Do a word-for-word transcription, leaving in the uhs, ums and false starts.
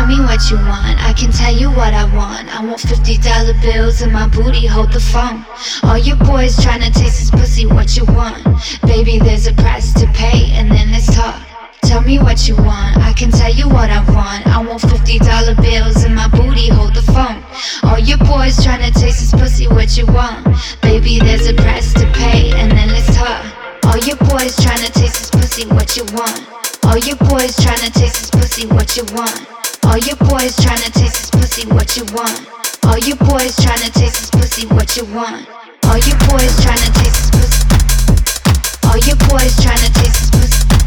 me what you want, I can tell you what I want. I want fifty dollar bills and my booty, hold the phone. All your boys tryna taste this pussy, what you want? Baby, there's a price to pay and then let's talk. Tell me what you want, I can tell you what I want. I want fifty dollar bills and my booty, hold the phone. All your boys tryna taste this pussy, what you want? Baby, there's a price to pay and then let's talk. All your boys tryna taste this pussy, what you want? All your boys tryna taste this pussy, what you want? All your boys tryna taste this pussy, what you want? All your boys tryna taste this pussy, what you want? All your boys tryna taste this pussy. All your boys tryna taste this pussy.